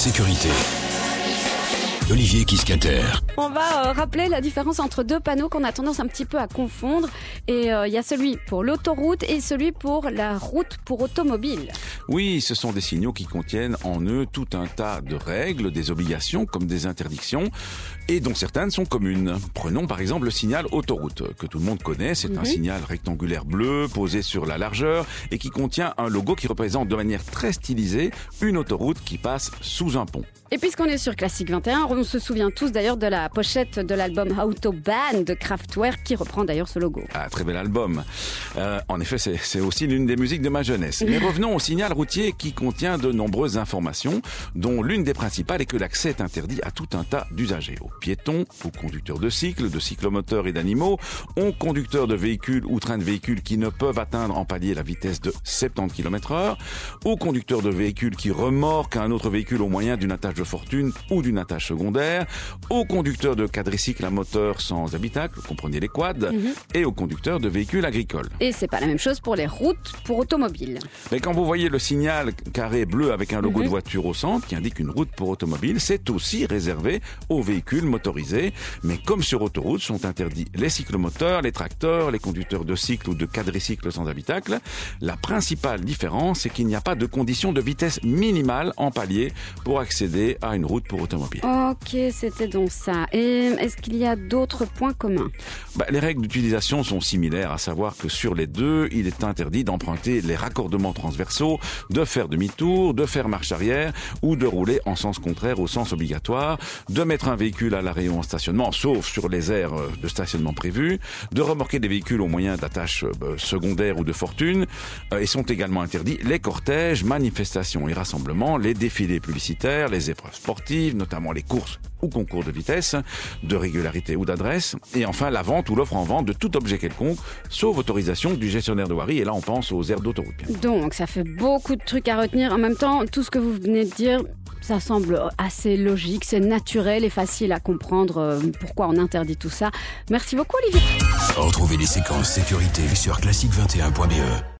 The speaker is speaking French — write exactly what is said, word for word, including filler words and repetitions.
sécurité. Olivier Kiscater. On va euh, rappeler la différence entre deux panneaux qu'on a tendance un petit peu à confondre. Et il euh, y a celui pour l'autoroute et celui pour la route pour automobile. Oui, ce sont des signaux qui contiennent en eux tout un tas de règles, des obligations comme des interdictions, et dont certaines sont communes. Prenons par exemple le signal autoroute, que tout le monde connaît. C'est mm-hmm. un signal rectangulaire bleu posé sur la largeur et qui contient un logo qui représente de manière très stylisée une autoroute qui passe sous un pont. Et puisqu'on est sur Classique vingt et un, on se souvient tous d'ailleurs de la pochette de l'album Autobahn de Kraftwerk qui reprend d'ailleurs ce logo. Ah, très bel album. Euh, en effet, c'est, c'est aussi l'une des musiques de ma jeunesse. Mais revenons au signal routier qui contient de nombreuses informations, dont l'une des principales est que l'accès est interdit à tout un tas d'usagers. Aux piétons, aux conducteurs de cycles, de cyclomoteurs et d'animaux, aux conducteurs de véhicules ou trains de véhicules qui ne peuvent atteindre en palier la vitesse de soixante-dix kilomètres heure, aux conducteurs de véhicules qui remorquent un autre véhicule au moyen d'une attache de fortune ou d'une attache secondaire, aux conducteurs de quadricycles à moteur sans habitacle, comprenez les quads, mm-hmm. et aux conducteurs de véhicules agricoles. Et c'est pas la même chose pour les routes pour automobiles. Mais quand vous voyez le signal carré bleu avec un logo mm-hmm. de voiture au centre qui indique une route pour automobile, c'est aussi réservé aux véhicules motorisés. Mais comme sur autoroute, sont interdits les cyclomoteurs, les tracteurs, les conducteurs de cycles ou de quadricycles sans habitacle. La principale différence, c'est qu'il n'y a pas de condition de vitesse minimale en palier pour accéder à une route pour automobile. Ok, c'était donc ça. Et est-ce qu'il y a d'autres points communs ? bah, Les règles d'utilisation sont similaires, à savoir que sur les deux, il est interdit d'emprunter les raccordements transversaux, de faire demi-tour, de faire marche arrière ou de rouler en sens contraire au sens obligatoire, de mettre un véhicule à l'arrêt ou en stationnement, sauf sur les aires de stationnement prévues, de remorquer des véhicules au moyen d'attaches secondaires ou de fortune, et sont également interdits les cortèges, manifestations et rassemblements, les défilés publicitaires, les épreuves sportives, notamment les courses ou concours de vitesse, de régularité ou d'adresse, et enfin la vente ou l'offre en vente de tout objet quelconque, sauf autorisation du gestionnaire de voirie, et là on pense aux aires d'autoroute. Donc ça fait beaucoup de trucs à retenir. En même temps, tout ce que vous venez de dire, ça semble assez logique, c'est naturel et facile à comprendre pourquoi on interdit tout ça. Merci beaucoup Olivier. Retrouvez les séquences sécurité sur classique vingt et un point b e.